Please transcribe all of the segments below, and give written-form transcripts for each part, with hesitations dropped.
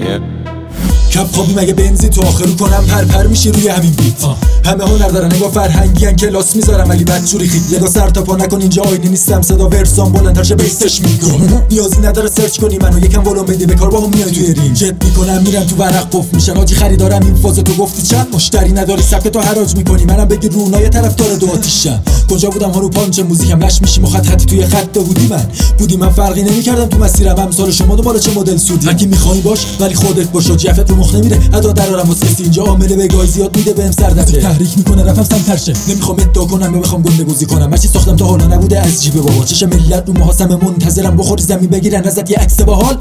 کپ خوابی مگه بنزی تو آخرو کنم پر میشی روی همین بیت. همه هنر دارن نگاه فرهنگی ان کلاس میذارم ولی بدجوری خید یگا سر تا پا نکن اینجا آینه نیستم صدا ورسام بلندتر شه بیسش میگم نیازی نداره سرچ کنی منو یکم ولوم بدی به کار با هم میای توی رینگ جت میکنم میرم تو ورق قف میشن آجی خریدارم این فاز تو گفتی چند مشتری نداری سبک تو حراج میکنی منم بگی رونای طرفدار دو آتیشم کجا بودم ها رو پانچ موزیکم لش میشی خط توی خط بودی من فرقی نمیکردم تو مسیرم امثال شما دنبال چه مدل سودی هر کی میخوای باش ولی خودت باش جفت رو مخ نمیره ادا درارم واسه کسی اینجا عامل بگای زیاد میده بهم سردرده تحریک میکنه رفم سم ترشه نمیخوام ادعا کنم یا بخوام گندگوزی کنم هرچی ساختم تا حالا نبوده از جیب بابا چش ملت رو محاسمه منتظرم بخوری زمین بگیرن ازت یه عکس باحال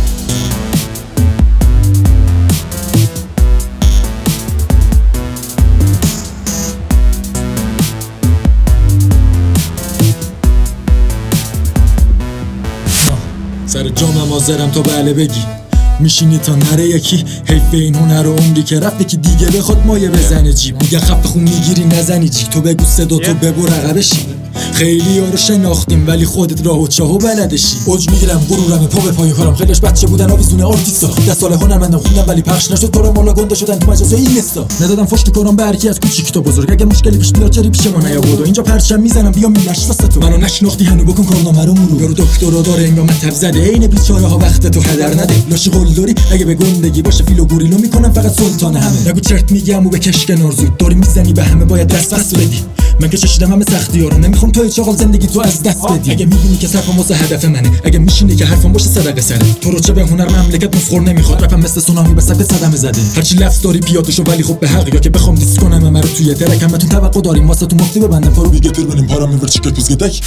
سر جامم حاضرم تا بله بگی میشینی تا نره یکی حیف این هنر و عمری که رفته که دیگه بخواد مایه بزنه جیب میگه خفه خون میگیری نزنی جیک تو بگو صدا تو ببر رقبشی خیلی ها رو شناختیم ولی خودت راه و چاهو بلدشی اوج میگیرم غرورم پا به پای کارم خیلیش بچه بودن آویزونه آرتیستا 10 سال هنرمندم خوندم ولی پخش نشد کارم مالا گنده شدن تو مجازای اینستا ندادم فوش تو کارم به هر کی از کوچیک تا بزرگ اگه مشکلی پیش بیاد چری پیش ما نیا بود اینجا پرچم میزنم بیا میلش واسه تو منو نشناختی هنو بکن کارنامه رو مرور یارو دکترا داره انگار مطب زده عین بیچاره ها وقت تو هدر نده لاشی قلدری اگه به گندگی باشه فیلو گوریلو میکنم فقط سلطان همه نگو چرت میگم و به کشکنار زود داری میزنی به همه باید دست پس بدی من که چشیدم همه سختی‌ها رو نمیخوام تو چاقال زندگی تو از دست بدی اگه میبینی که صرفم واسه هدف منه اگه میشینی که حرفم باشه صدقه سره تو رو چه به هنر مملکت مفخور نمیخواد رپم مثل سونامی به سبب صدمه زده هرچی لفظ داری پیادشو ولی خب به حق یا که بخوام دیس کنم من رو توی درک همتون توقع داریم واسه تو مفتی ببندم فرو دیگه تر بریم پارام میور چیکت پوز گدک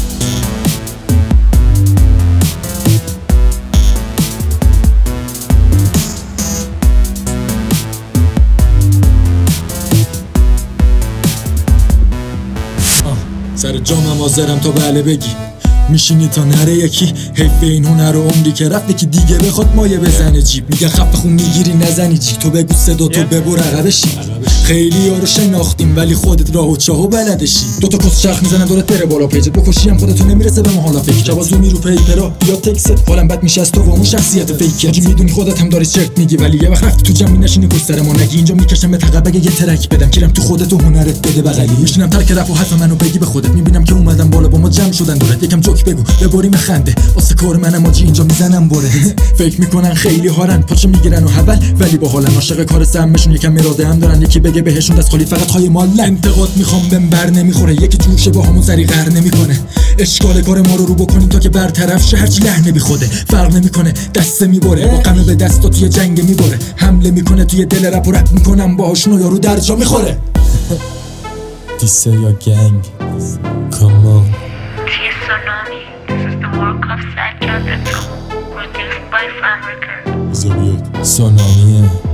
سر جامم حاضرم تا بله بگی میشینی تا نره یکی حیف این هنر و عمری که رفته که دیگه بخواد مایه بزنه جیب میگه خفه خون میگیری نزنی جیک تو بگو صدا تو ببر رقبشی خیلی ها رو شناختیم ولی خودت راه و چاهو بلدشی دوتا کس چرخ میزنن دورت بره بالا پیجت بکشی هم خودتو نمیرسه به حالا فکر جوازو میرو پیپرا یا تکست حالم بد میشه از تو و اون شخصیت فیک اگه میدونی خودت هم داری چرت میگی ولی یه وقت رفت تو جمع نشینی پشت سر ما نگی اینجا میکشم به تقبه یه ترک بدم کیرم تو خودت و هنرت بده بغلی میشینم ترک رپ و حرف منو بگی به خودت میبینم که اومدم بالا با ما جمع شدن دورت یکم جوک بگو ببریم خنده واسه کار منم آجی اینجا میزنم بره فکر میکنن خیلی هارن پاچه میگیرن و حول ولی باحالن عاشق کار سمشون یکم اراده هم دارن یکی بگه بهشون دست خالی فقط های مال انتقاد میخوام بهم بر نمیخوره یکی جوشه با همون سری قهر نمیکنه اشکال کار ما رو بکنیم تا که برطرف شه هرچی لحنه بی خوده فرق نمیکنه دست میبره با غم به دستا توی جنگ میبره حمله میکنه توی دل رپ و رپ میکنم باهاشون و یارو درجا میخوره دیسه یا گنگ کامان This is the World Cup Sad Countdown, produced by Fan Records. سونامیه